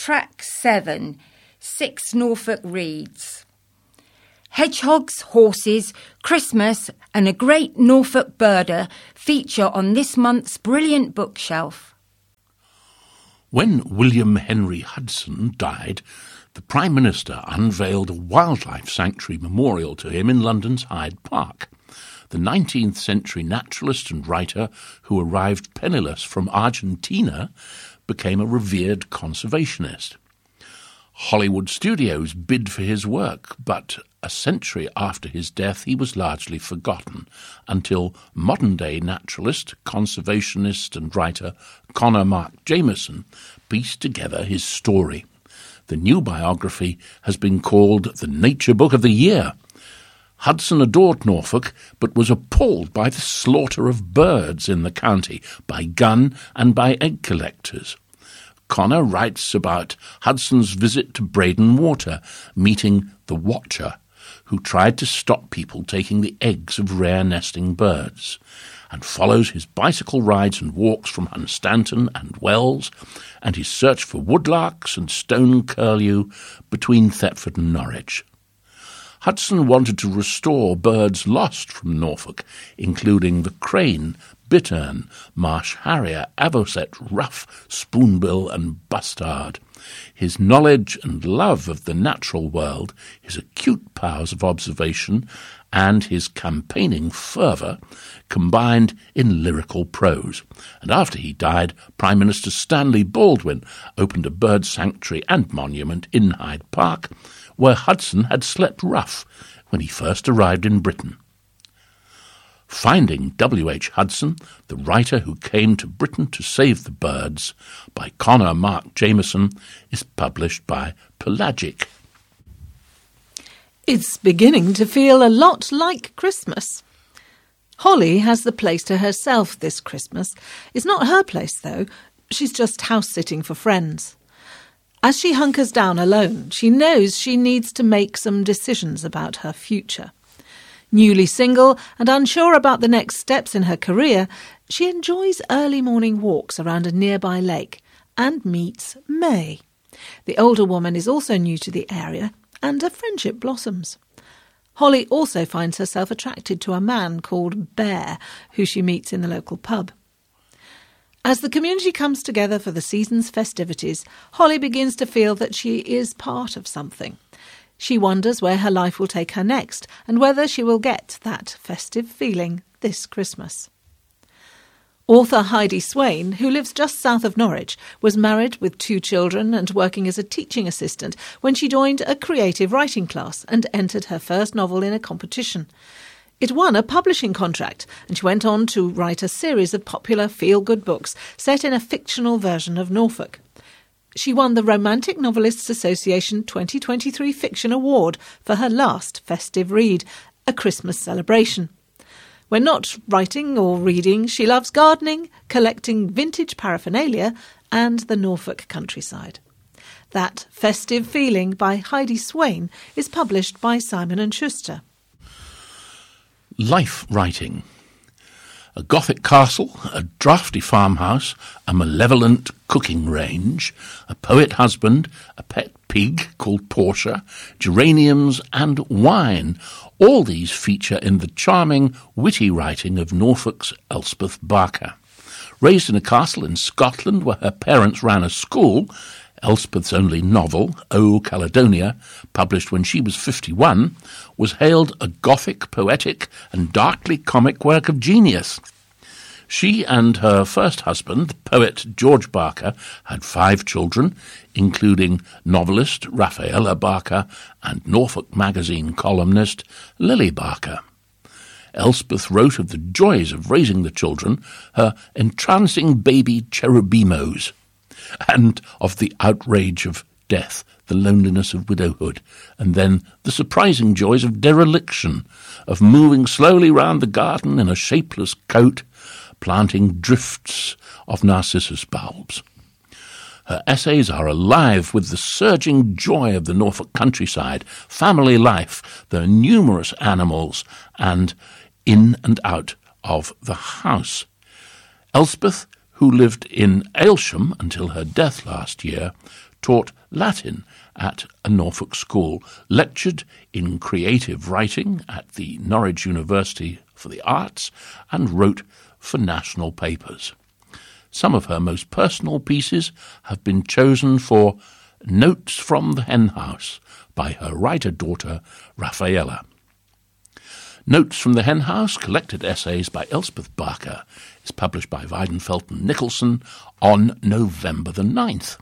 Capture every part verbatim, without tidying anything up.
Track seven, Six Norfolk Reads. Hedgehogs, horses, Christmas and a great Norfolk birder feature on this month's brilliant bookshelf. When William Henry Hudson died, the Prime Minister unveiled a wildlife sanctuary memorial to him in London's Hyde Park. The nineteenth century naturalist and writer who arrived penniless from Argentina became a revered conservationist. Hollywood studios bid for his work, but a century after his death he was largely forgotten until modern-day naturalist, conservationist and writer Conor Mark Jameson pieced together his story. The new biography has been called the Nature Book of the Year. Hudson adored Norfolk, but was appalled by the slaughter of birds in the county, by gun and by egg collectors. Conor writes about Hudson's visit to Breydon Water, meeting the Watcher, who tried to stop people taking the eggs of rare nesting birds, and follows his bicycle rides and walks from Hunstanton and Wells, and his search for woodlarks and stone curlew between Thetford and Norwich. Hudson wanted to restore birds lost from Norfolk, including the crane, bittern, marsh harrier, avocet, ruff, spoonbill and bustard. His knowledge and love of the natural world, his acute powers of observation, and his campaigning fervour combined in lyrical prose. And after he died, Prime Minister Stanley Baldwin opened a bird sanctuary and monument in Hyde Park, where Hudson had slept rough when he first arrived in Britain. Finding W H Hudson, the writer who came to Britain to save the birds, by Conor Mark Jameson, is published by Pelagic. It's beginning to feel a lot like Christmas. Holly has the place to herself this Christmas. It's not her place, though. She's just house-sitting for friends. As she hunkers down alone, she knows she needs to make some decisions about her future. Newly single and unsure about the next steps in her career, she enjoys early morning walks around a nearby lake and meets May. The older woman is also new to the area, and a friendship blossoms. Holly also finds herself attracted to a man called Bear, who she meets in the local pub. As the community comes together for the season's festivities, Holly begins to feel that she is part of something. She wonders where her life will take her next and whether she will get that festive feeling this Christmas. Author Heidi Swain, who lives just south of Norwich, was married with two children and working as a teaching assistant when she joined a creative writing class and entered her first novel in a competition. It won a publishing contract, and she went on to write a series of popular feel-good books set in a fictional version of Norfolk. She won the Romantic Novelists Association twenty twenty-three Fiction Award for her last festive read, A Christmas Celebration. When not writing or reading, she loves gardening, collecting vintage paraphernalia, and the Norfolk countryside. That Festive Feeling by Heidi Swain is published by Simon and Schuster. Life writing. A Gothic castle, a draughty farmhouse, a malevolent cooking range, a poet husband, a pet pig called Portia, geraniums and wine. All these feature in the charming, witty writing of Norfolk's Elspeth Barker. Raised in a castle in Scotland where her parents ran a school, Elspeth's only novel, O Caledonia, published when she was fifty-one, was hailed a Gothic, poetic and darkly comic work of genius. She and her first husband, the poet George Barker, had five children, including novelist Rafaela Barker and Norfolk magazine columnist Lily Barker. Elspeth wrote of the joys of raising the children, her entrancing baby cherubimos, and of the outrage of death, the loneliness of widowhood, and then the surprising joys of dereliction, of moving slowly round the garden in a shapeless coat, planting drifts of narcissus bulbs. Her essays are alive with the surging joy of the Norfolk countryside, family life, the numerous animals, and in and out of the house. Elspeth, who lived in Aylsham until her death last year, taught Latin at a Norfolk school, lectured in creative writing at the Norwich University for the Arts, and wrote for national papers. Some of her most personal pieces have been chosen for Notes from the Hen House by her writer-daughter Raffaella. Notes from the Hen House, collected essays by Elspeth Barker, is published by Weidenfeld and Nicholson on November the ninth.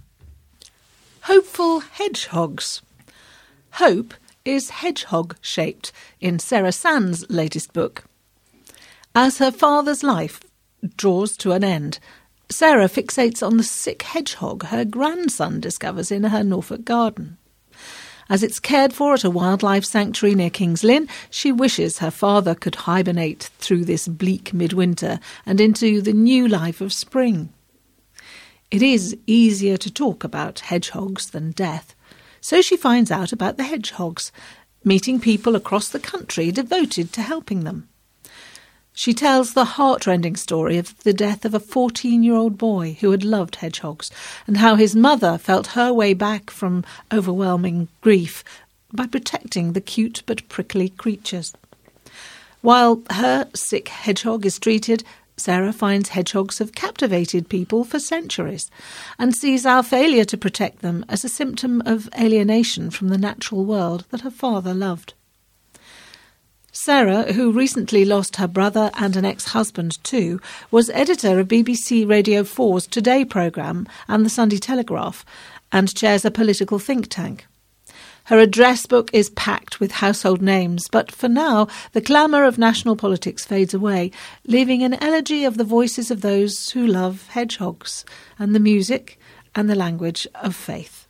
Hopeful hedgehogs. Hope is hedgehog-shaped in Sarah Sand's latest book. As her father's life draws to an end, Sarah fixates on the sick hedgehog her grandson discovers in her Norfolk garden. As it's cared for at a wildlife sanctuary near King's Lynn, she wishes her father could hibernate through this bleak midwinter and into the new life of spring. It is easier to talk about hedgehogs than death, so she finds out about the hedgehogs, meeting people across the country devoted to helping them. She tells the heartrending story of the death of a fourteen-year-old boy who had loved hedgehogs, and how his mother felt her way back from overwhelming grief by protecting the cute but prickly creatures. While her sick hedgehog is treated, Sarah finds hedgehogs have captivated people for centuries, and sees our failure to protect them as a symptom of alienation from the natural world that her father loved. Sarah, who recently lost her brother and an ex-husband too, was editor of B B C Radio four's Today programme and the Sunday Telegraph, and chairs a political think tank. Her address book is packed with household names, but for now the clamour of national politics fades away, leaving an elegy of the voices of those who love hedgehogs, and the music and the language of faith.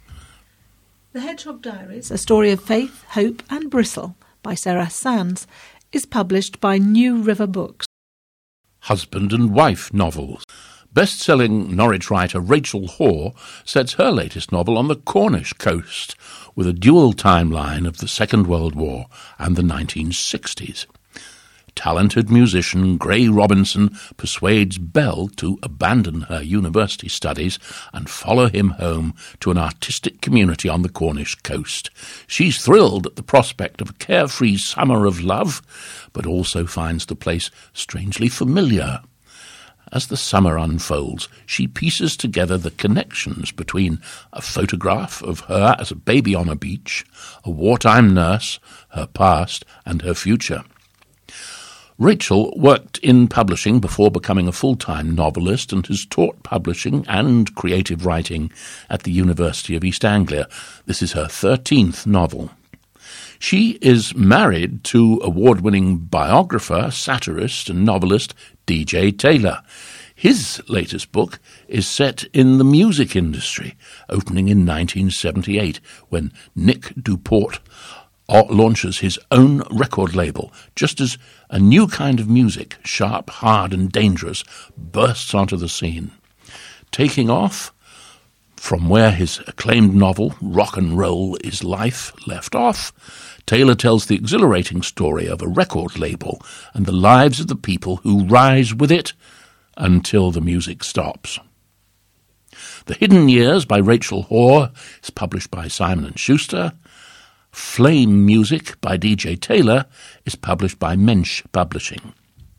The Hedgehog Diaries, a story of faith, hope and bristle, by Sarah Sands, is published by New River Books. Husband and wife novels. Best-selling Norwich writer Rachel Hoare sets her latest novel on the Cornish coast, with a dual timeline of the Second World War and the nineteen sixties. Talented musician Gray Robinson persuades Belle to abandon her university studies and follow him home to an artistic community on the Cornish coast. She's thrilled at the prospect of a carefree summer of love, but also finds the place strangely familiar. As the summer unfolds, she pieces together the connections between a photograph of her as a baby on a beach, a wartime nurse, her past, and her future. Rachel worked in publishing before becoming a full-time novelist and has taught publishing and creative writing at the University of East Anglia. This is her thirteenth novel. She is married to award-winning biographer, satirist and novelist D J Taylor. His latest book is set in the music industry, opening in nineteen seventy-eight, when Nick Duport launches his own record label, just as a new kind of music, sharp, hard and dangerous, bursts onto the scene. Taking off from where his acclaimed novel, Rock and Roll is Life, left off, Taylor tells the exhilarating story of a record label and the lives of the people who rise with it until the music stops. The Hidden Years by Rachel Hoare is published by Simon and Schuster. Flame Music by D J Taylor is published by Mensch Publishing.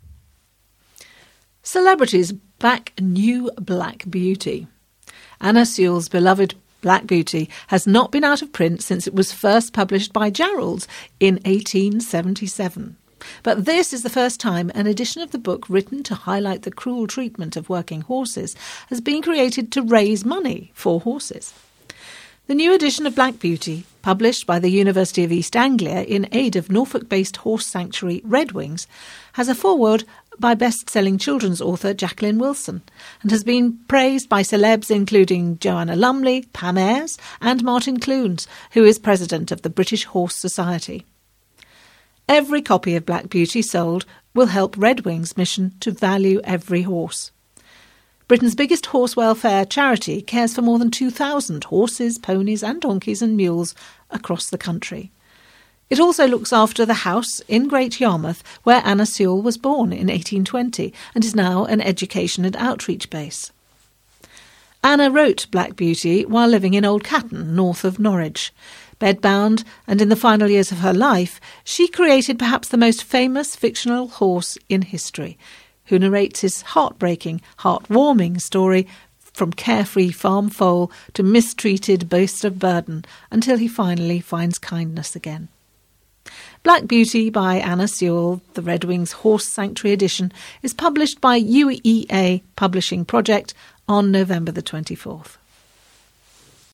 Celebrities back new Black Beauty. Anna Sewell's beloved Black Beauty has not been out of print since it was first published by Jarrold's in eighteen seventy-seven. But this is the first time an edition of the book written to highlight the cruel treatment of working horses has been created to raise money for horses. The new edition of Black Beauty, published by the University of East Anglia in aid of Norfolk-based horse sanctuary Redwings, has a foreword by best-selling children's author Jacqueline Wilson and has been praised by celebs including Joanna Lumley, Pam Ayres and Martin Clunes, who is president of the British Horse Society. Every copy of Black Beauty sold will help Redwings' mission to value every horse. Britain's biggest horse welfare charity cares for more than two thousand horses, ponies and donkeys and mules across the country. It also looks after the house in Great Yarmouth where Anna Sewell was born in eighteen twenty and is now an education and outreach base. Anna wrote Black Beauty while living in Old Catton, north of Norwich. Bedbound, and in the final years of her life, she created perhaps the most famous fictional horse in history, who narrates his heartbreaking, heartwarming story from carefree farm foal to mistreated beast of burden until he finally finds kindness again. Black Beauty by Anna Sewell, the Red Wings Horse Sanctuary edition, is published by U E A Publishing Project on November the twenty-fourth.